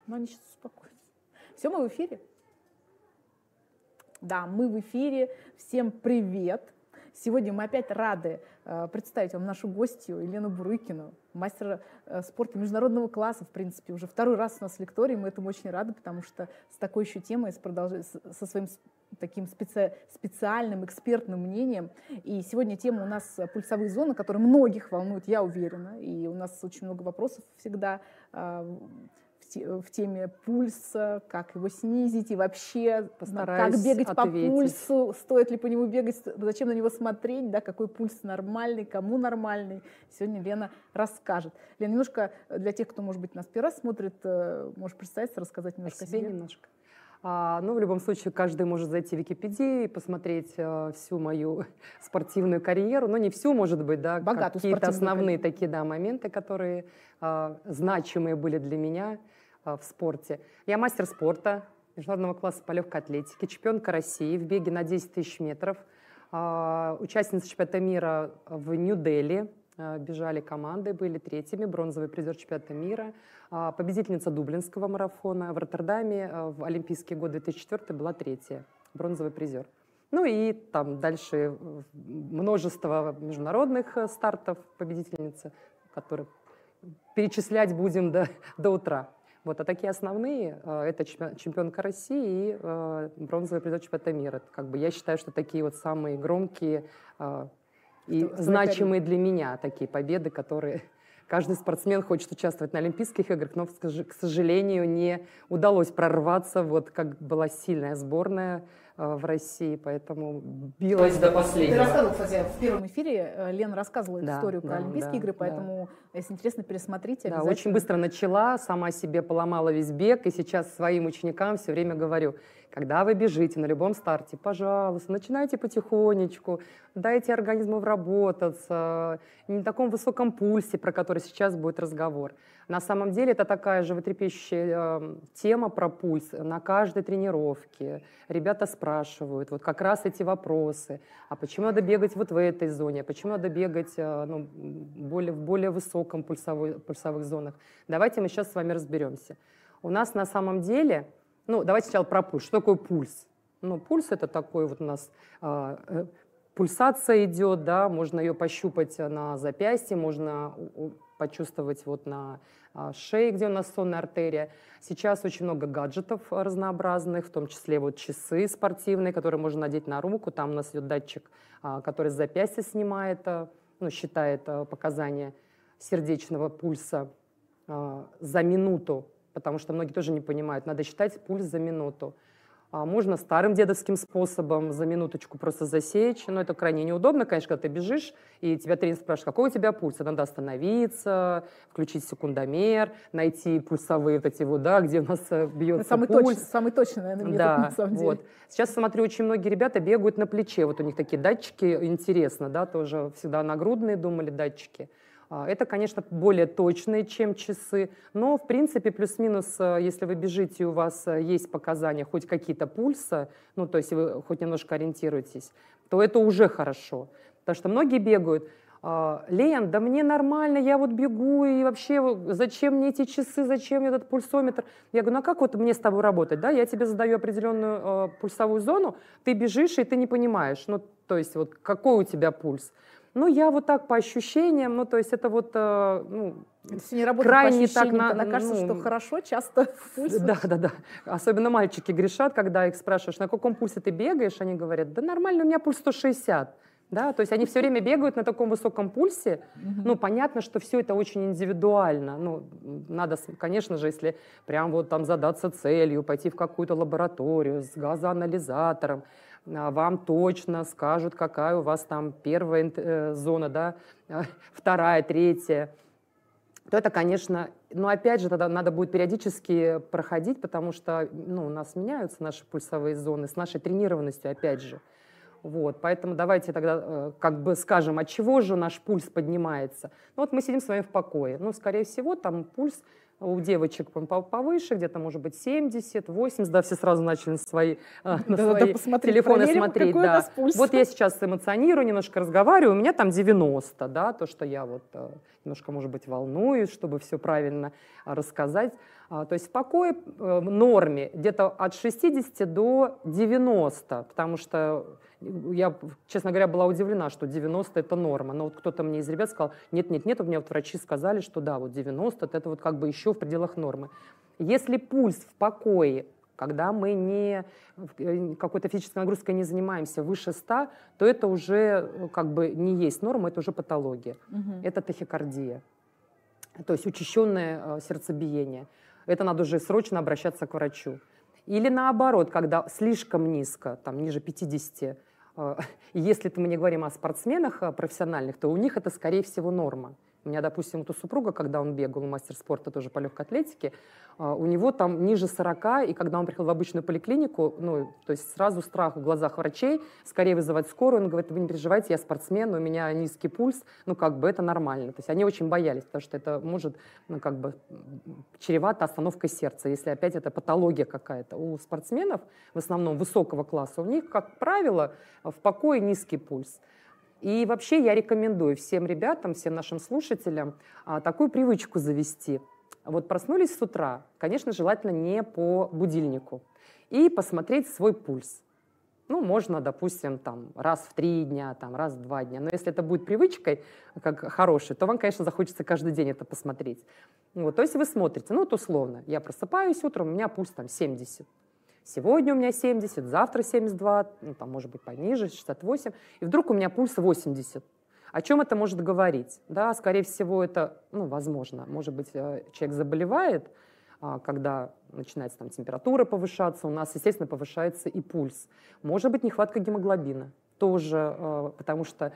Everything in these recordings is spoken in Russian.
Но они сейчас успокоятся. Все, мы в эфире? Да, мы в эфире. Всем привет. Сегодня мы опять рады представить вам нашу гостью Елену Бурыкину, мастера спорта международного класса, в принципе, уже второй раз у нас в лектории. Мы этому очень рады, потому что с такой еще темой, со своим таким специальным экспертным мнением. И сегодня тема у нас пульсовые зоны, которые многих волнуют, я уверена. И у нас очень много вопросов всегда в теме пульса, как его снизить и вообще как бегать по пульсу, стоит ли по нему бегать, зачем на него смотреть, да, какой пульс нормальный, кому нормальный. Сегодня Лена расскажет. Лена, немножко для тех, кто, может быть, нас первый раз смотрит, можешь представиться, рассказать немножко о себе? Немножко. Ну, в любом случае, каждый может зайти в Википедию и посмотреть всю мою спортивную карьеру. Ну, не всю, может быть, да, какие-то основные такие, да, моменты, которые значимые были для меня в спорте. Я мастер спорта международного класса по легкой атлетике, чемпионка России в беге на 10 тысяч метров, участница чемпионата мира в Нью-Дели. Бежали команды, были третьими, бронзовый призер чемпионата мира, победительница Дублинского марафона в Роттердаме в Олимпийские годы 2004 была третья, бронзовый призер. Ну и там дальше множество международных стартов победительницы, которые перечислять будем до утра. Вот, а такие основные — это чемпионка России и бронзовый призер чемпионата мира. Как бы я считаю, что такие вот самые громкие и значимые для меня такие победы, которые каждый спортсмен хочет участвовать на Олимпийских играх, но, к сожалению, не удалось прорваться, вот как была сильная сборная в России, поэтому билась до последнего. Ты рассказывала, кстати, в первом эфире Лена рассказывала эту историю про Олимпийские игры, поэтому, если интересно, пересмотрите обязательно. Да, очень быстро начала, сама себе поломала весь бег, и сейчас своим ученикам все время говорю: когда вы бежите на любом старте, пожалуйста, начинайте потихонечку, дайте организму вработаться, не на таком высоком пульсе, про который сейчас будет разговор. На самом деле это такая животрепещущая тема про пульс на каждой тренировке. Ребята спрашивают вот как раз эти вопросы. А почему надо бегать вот в этой зоне? А почему надо бегать в более высоком пульсовых зонах? Давайте мы сейчас с вами разберемся. У нас на самом деле... давайте сначала про пульс. Что такое пульс? Пульс — это такой вот у нас пульсация идет, да, можно ее пощупать на запястье, можно почувствовать вот на шее, где у нас сонная артерия. Сейчас очень много гаджетов разнообразных, в том числе вот часы спортивные, которые можно надеть на руку. Там у нас идет датчик, который с запястья снимает, считает показания сердечного пульса за минуту, потому что многие тоже не понимают, надо считать пульс за минуту. Можно старым дедовским способом за минуточку просто засечь, но это крайне неудобно, конечно, когда ты бежишь, и тебя тренер спрашивает, какой у тебя пульс, надо остановиться, включить секундомер, найти пульсовые вот эти вот, да, где у нас бьется пульс. Самый точный, наверное, метод, на самом деле. Вот. Сейчас, смотрю, очень многие ребята бегают на плече, вот у них такие датчики, интересно, да, тоже всегда нагрудные думали датчики. Это, конечно, более точные, чем часы, но, в принципе, плюс-минус, если вы бежите, и у вас есть показания, хоть какие-то пульса, то есть вы хоть немножко ориентируетесь, то это уже хорошо. Потому что многие бегают: Лен, да мне нормально, я вот бегу, и вообще зачем мне эти часы, зачем мне этот пульсометр? Я говорю, как вот мне с тобой работать? Да? Я тебе задаю определенную пульсовую зону, ты бежишь, и ты не понимаешь, то есть вот какой у тебя пульс. Я вот так по ощущениям, то есть это вот, это не работает крайне по ощущениям, так, тогда кажется, что хорошо, часто пульс. Да. Особенно мальчики грешат, когда их спрашиваешь, на каком пульсе ты бегаешь, они говорят, да нормально, у меня пульс 160. Да, то есть они все время бегают на таком высоком пульсе. Понятно, что все это очень индивидуально. Надо, конечно же, если прям вот там задаться целью, пойти в какую-то лабораторию с газоанализатором, вам точно скажут, какая у вас там первая зона, да, вторая, третья, то это, конечно, опять же, тогда надо будет периодически проходить, потому что у нас меняются наши пульсовые зоны с нашей тренированностью, опять же. Вот, поэтому давайте тогда как бы скажем, от чего же наш пульс поднимается. Мы сидим с вами в покое. Скорее всего, там пульс у девочек повыше, где-то, может быть, 70, 80, да, все сразу начали на свои телефоны смотреть. Да. Вот я сейчас эмоционирую, немножко разговариваю, у меня там 90, да, то, что я вот немножко, может быть, волнуюсь, чтобы все правильно рассказать. То есть в покое в норме где-то от 60 до 90, потому что я, честно говоря, была удивлена, что 90 – это норма. Но вот кто-то мне из ребят сказал, нет, у меня вот врачи сказали, что да, вот 90 – это вот как бы еще в пределах нормы. Если пульс в покое, когда мы не какой-то физической нагрузкой не занимаемся, выше 100, то это уже как бы не есть норма, это уже патология. Это тахикардия, то есть учащенное сердцебиение. Это надо уже срочно обращаться к врачу. Или наоборот, когда слишком низко, там ниже 50, если мы не говорим о спортсменах профессиональных, то у них это, скорее всего, норма. У меня, допустим, вот у супруга, когда он бегал, мастер спорта тоже по легкой атлетике, у него там ниже 40, и когда он приехал в обычную поликлинику, ну, то есть сразу страх в глазах врачей, скорее вызывать скорую, он говорит, вы не переживайте, я спортсмен, у меня низкий пульс, ну, как бы это нормально. То есть они очень боялись, потому что это может, ну, как бы чревато остановкой сердца, если опять это патология какая-то. У спортсменов, в основном высокого класса, у них, как правило, в покое низкий пульс. И вообще я рекомендую всем ребятам, всем нашим слушателям такую привычку завести. Вот проснулись с утра, конечно, желательно не по будильнику, и посмотреть свой пульс. Ну, можно, допустим, там, раз в 3 дня, там, раз в 2 дня. Но если это будет привычкой, как хорошей, то вам, конечно, захочется каждый день это посмотреть. Вот, то есть вы смотрите, ну, вот условно, я просыпаюсь утром, у меня пульс там 70. Сегодня у меня 70, завтра 72, ну, там, может быть, пониже, 68, и вдруг у меня пульс 80. О чем это может говорить? Да, скорее всего, это, ну, возможно, может быть, человек заболевает, когда начинается там температура повышаться, у нас, естественно, повышается и пульс. Может быть, нехватка гемоглобина тоже, потому что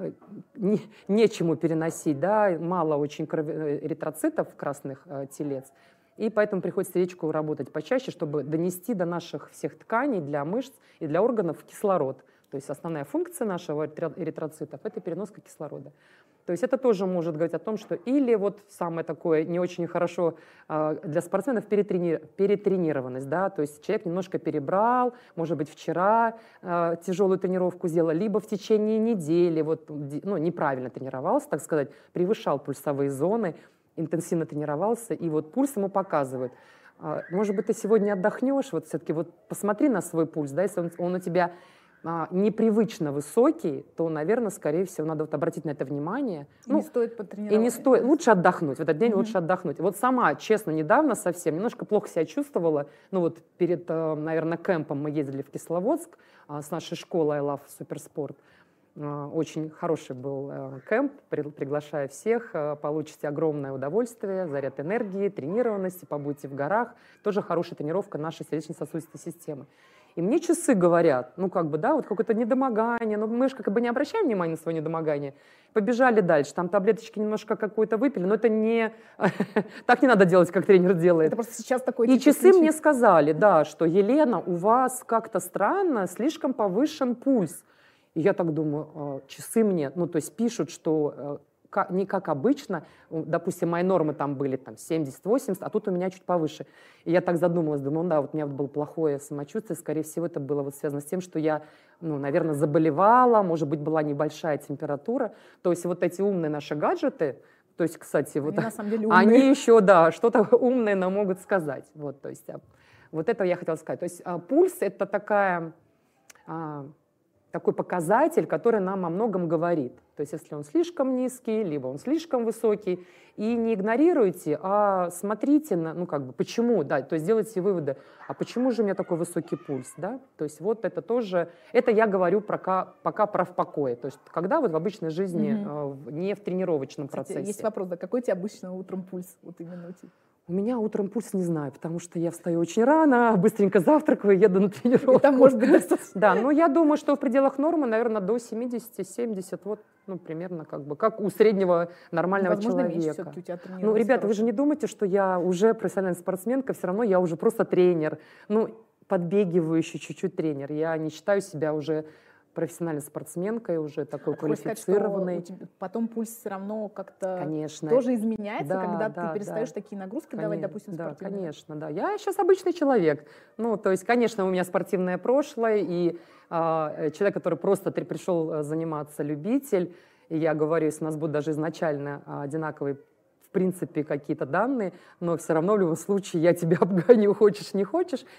нечему переносить, да, мало очень эритроцитов, красных телец. И поэтому приходится речку работать почаще, чтобы донести до наших всех тканей, для мышц и для органов кислород. То есть основная функция нашего эритроцитов – это переноска кислорода. То есть это тоже может говорить о том, что или вот самое такое не очень хорошо для спортсменов перетренированность, да, то есть человек немножко перебрал, может быть, вчера тяжелую тренировку сделал, либо в течение недели вот, ну, неправильно тренировался, так сказать, превышал пульсовые зоны, интенсивно тренировался, и вот пульс ему показывает. Может быть, ты сегодня отдохнешь, вот все-таки вот посмотри на свой пульс, да, если он у тебя непривычно высокий, то, наверное, скорее всего, надо вот обратить на это внимание. И не стоит потренировать. И не стоит, лучше отдохнуть, в этот день лучше отдохнуть. Вот сама, честно, недавно совсем немножко плохо себя чувствовала, ну вот перед, наверное, кемпом мы ездили в Кисловодск с нашей школой I Love Суперспорт. Очень хороший был кемп, приглашаю всех, получите огромное удовольствие, заряд энергии, тренированности, побудьте в горах. Тоже хорошая тренировка нашей сердечно-сосудистой системы. И мне часы говорят, ну как бы, да, вот какое-то недомогание, но мы же как бы не обращаем внимания на свое недомогание. Побежали дальше, там таблеточки немножко какую-то выпили, но это не... Так не надо делать, как тренер делает. Это просто сейчас такой... И часы мне сказали, да, что Елена, у вас как-то странно, слишком повышен пульс. И я так думаю, часы мне, ну то есть пишут, что... не как обычно, допустим, мои нормы там были там 70-80, а тут у меня чуть повыше. И я так задумалась, думаю, да, вот у меня было плохое самочувствие, скорее всего, это было вот связано с тем, что я, ну, наверное, заболевала, может быть, была небольшая температура. То есть вот эти умные наши гаджеты, то есть, кстати, они, вот на самом деле умные. Они еще, да, что-то умное нам могут сказать. Вот, то есть, вот это я хотела сказать. То есть пульс – это такой показатель, который нам о многом говорит. То есть если он слишком низкий, либо он слишком высокий, и не игнорируйте, а смотрите, ну как бы, почему, да, то есть делайте выводы, а почему же у меня такой высокий пульс, да, то есть вот это тоже, это я говорю пока про в покое, то есть когда вот в обычной жизни, не в тренировочном процессе. Есть вопрос, да, какой у тебя обычно утром пульс, вот именно у тебя? У меня утром пульс не знаю, потому что я встаю очень рано, быстренько завтракаю, еду на тренировку. Это может быть достаточно. Да, но я думаю, что в пределах нормы, наверное, до 70-70, вот, ну, примерно как у среднего нормального человека. У тебя ну, ребята, вы же не думаете, что я уже профессиональная спортсменка, все равно я уже просто тренер, ну, подбегивающий чуть-чуть тренер. Я не считаю себя уже профессиональной спортсменкой, уже такой квалифицированной. Сказать, потом пульс все равно как-то конечно. Тоже изменяется, да, да, ты перестаешь такие нагрузки давать, допустим, спортивные. Да, конечно, да. Я сейчас обычный человек. Ну, то есть, конечно, у меня спортивное прошлое, и человек, который просто пришел заниматься, любитель, И я говорю, если у нас будут даже изначально одинаковые, в принципе, какие-то данные, но все равно в любом случае я тебя обгоню, хочешь, не хочешь.